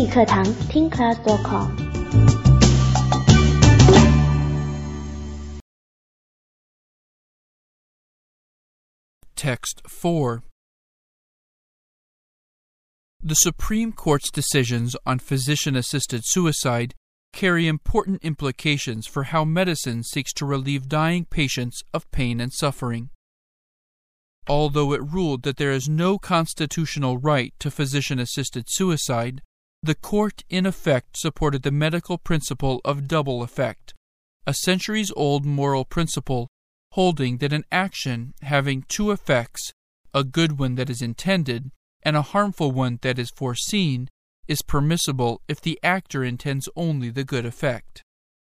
语课堂听 class.com。 Text 4. The Supreme Court's decisions on physician-assisted suicide carry important implications for how medicine seeks to relieve dying patients of pain and suffering. Although it ruled that there is no constitutional right to physician-assisted suicide, the court in effect supported the medical principle of double effect, a centuries-old moral principle holding that an action having two effects, a good one that is intended and a harmful one that is foreseen, is permissible if the actor intends only the good effect.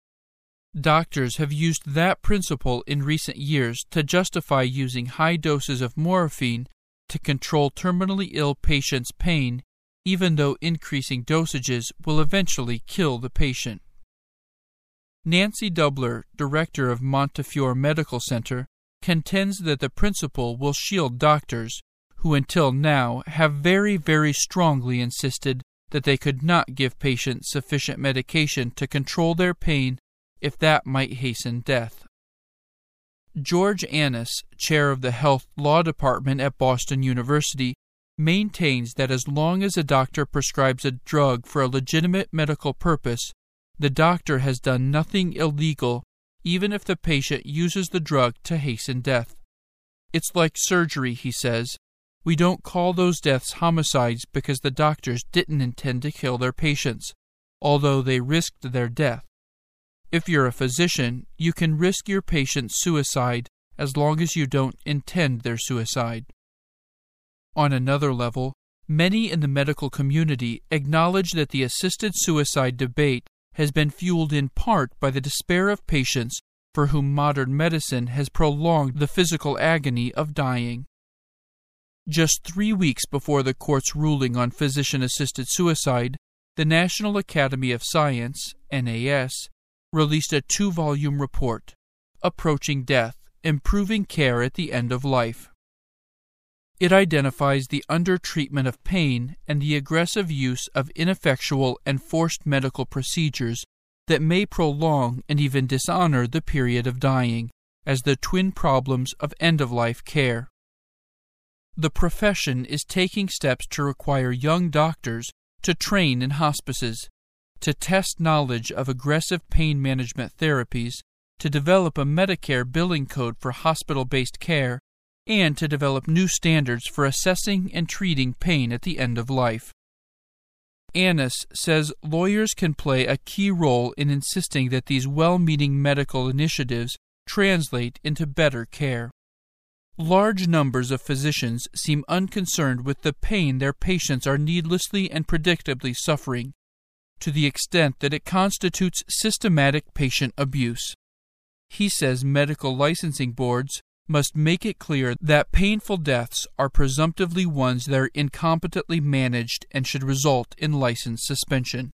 Doctors have used that principle in recent years to justify using high doses of morphine to control terminally ill patients' pain, even though increasing dosages will eventually kill the patient. Nancy Dubler, director of Montefiore Medical Center, contends that the principle will shield doctors, who until now have very strongly insisted that they could not give patients sufficient medication to control their pain if that might hasten death. George Annis, chair of the Health Law Department at Boston University, maintains that as long as a doctor prescribes a drug for a legitimate medical purpose, the doctor has done nothing illegal, even if the patient uses the drug to hasten death. It's like surgery, he says. We don't call those deaths homicides because the doctors didn't intend to kill their patients, although they risked their death. If you're a physician, you can risk your patient's suicide as long as you don't intend their suicide. On another level, many in the medical community acknowledge that the assisted suicide debate has been fueled in part by the despair of patients for whom modern medicine has prolonged the physical agony of dying. Just 3 weeks before the court's ruling on physician-assisted suicide, the National Academy of Science, NAS, released a 2-volume report, Approaching Death, Improving Care at the End of Life. It identifies the undertreatment of pain and the aggressive use of ineffectual and forced medical procedures that may prolong and even dishonor the period of dying as the twin problems of end-of-life care. The profession is taking steps to require young doctors to train in hospices, to test knowledge of aggressive pain management therapies, to develop a Medicare billing code for hospital-based care, and to develop new standards for assessing and treating pain at the end of life. Annis says lawyers can play a key role in insisting that these well-meaning medical initiatives translate into better care. Large numbers of physicians seem unconcerned with the pain their patients are needlessly and predictably suffering, to the extent that it constitutes systematic patient abuse. He says medical licensing boards must make it clear that painful deaths are presumptively ones that are incompetently managed and should result in license suspension.